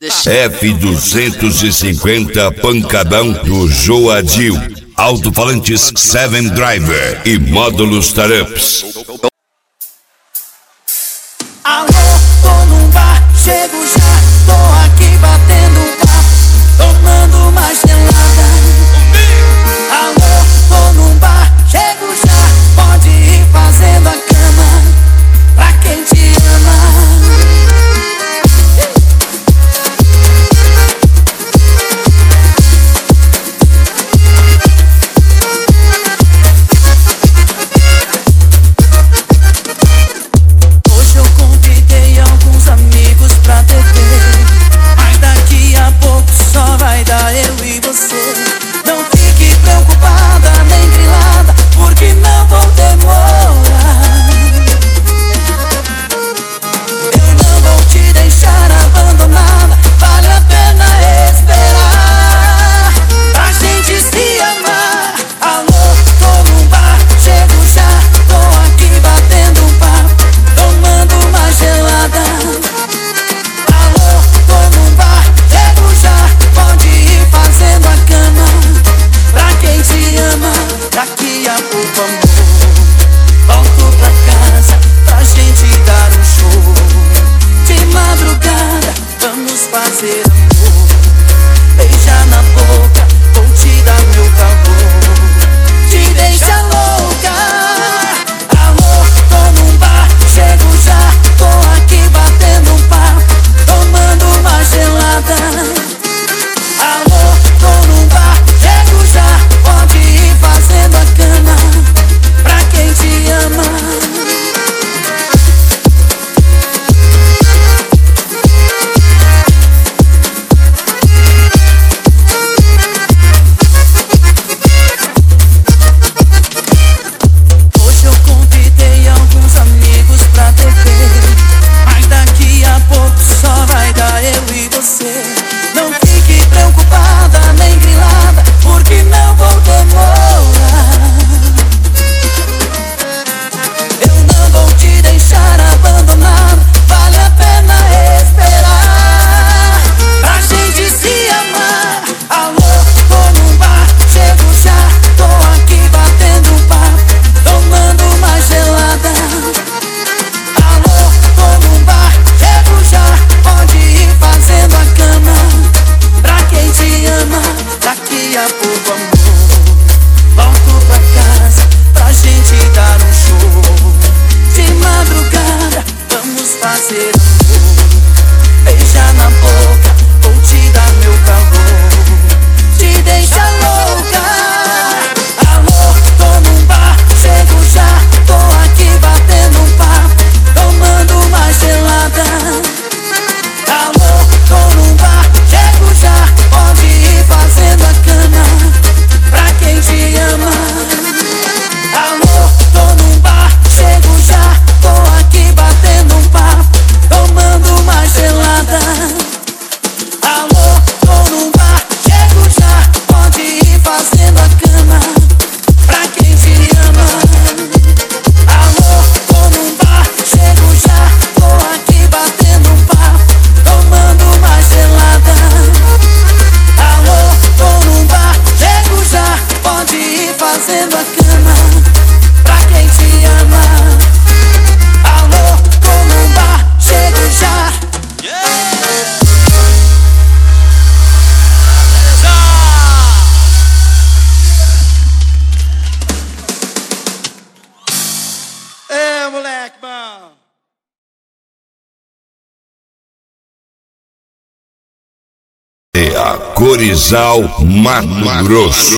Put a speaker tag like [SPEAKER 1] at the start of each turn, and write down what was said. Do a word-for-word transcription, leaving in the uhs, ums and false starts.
[SPEAKER 1] F duzentos e cinquenta Pancadão do Joadil, alto-falantes Seven Driver e módulos Tarups.
[SPEAKER 2] Alô, tô num bar, chego já, tô aqui batendo um papo, tomando uma gelada. Alô, tô num bar, chego já, pode ir fazendo a cama, pra quem te ama. Daqui a pouco, amor, volto pra casa pra gente dar um show. De madrugada vamos fazer amor. Beija na boca, vou te dar meu calor. Te deixa louca. Alô, tô num bar, chego já, tô aqui batendo um papo, tomando uma gelada. Alô, tô num bar, chego já, pode ir fazendo a cama, pra quem te ama. Hoje eu convidei alguns amigos pra beber, mas daqui a pouco só vai dar eu e você. Não fique preocupada nem grilada, porque não vou demorar. Eu não vou te deixar abandonada, vale a pena esperar pra gente se amar. Alô, tô num bar, chego já, tô aqui batendo um papo, tomando uma gelada. Alô, tô num bar, chego já, pode ir fazendo a cama, pra quem te ama. Daqui a pouco, amor, volto pra casa pra gente dar um show. De madrugada vamos fazer amor. Beija na boca, vou te dar meu calor. Te deixa louca. Alô, tô num bar, chego já, tô aqui batendo um papo, tomando uma gelada. Alô, tô num bar, chego já, pode ir fazendo a cama, pra quem te ama. Alô, tô num bar, chego já, tô aqui batendo um papo, tomando uma gelada. Alô, tô num bar, chego já, pode ir fazendo a cama, pra quem te ama. Alô, tô num bar, chego já, tô aqui batendo um papo, tomando uma gelada. Alô, tô num bar, chego já, pode ir fazendo a cama, pra quem te ama. Alô, tô num bar, chego já.
[SPEAKER 3] É, moleque, bom.
[SPEAKER 1] E a Corizal Mato Grosso.